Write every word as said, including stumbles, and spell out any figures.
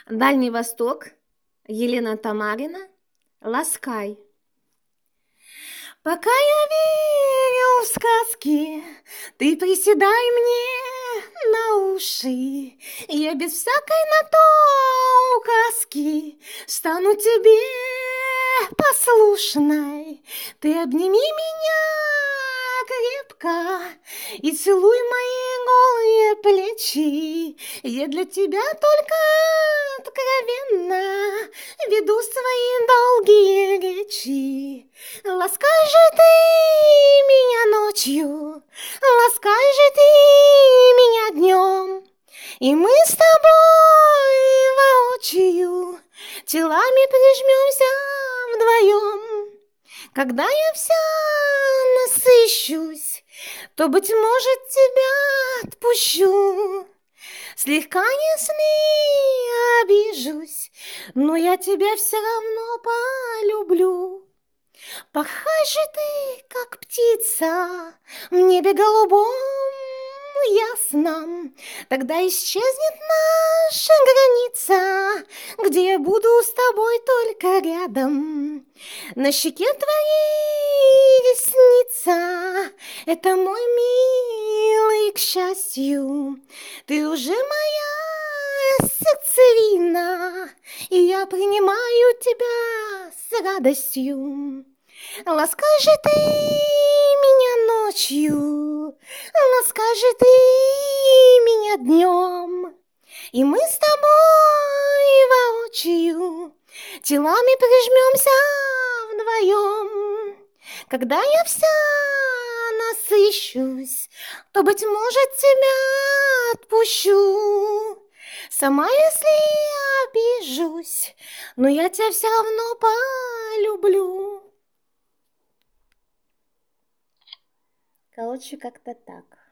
Дальний Восток, Елена Тамарина, «Ласкай». Пока я верю в сказки, ты приседай мне на уши. Я без всякой на то указки стану тебе послушной. Ты обними меня крепко и целуй мои голые плечи. Я для тебя только откровенно веду свои долгие речи. Ласкай же ты меня ночью, ласкай же ты меня днем, и мы с тобой воочию телами прижмемся вдвоем. Когда я вся насыщусь, то, быть может, тебя отпущу. Слегка, если обижусь, но я тебя все равно полюблю. Порхай же ты, как птица, в небе голубом ясном, тогда исчезнет наша граница, где я буду с тобой только рядом. На щеке твоей ресница, это мой милый, к счастью, ты уже моя сердцевина, и я принимаю тебя с радостью. Ласкай же ты меня ночью, ласкай же ты меня днем, и мы с тобой воочию телами прижмемся вдвоем. Когда я вся насыщусь, то, быть может, тебя отпущу. Сама, если обижусь, но я тебя все равно полюблю. Короче, как-то так.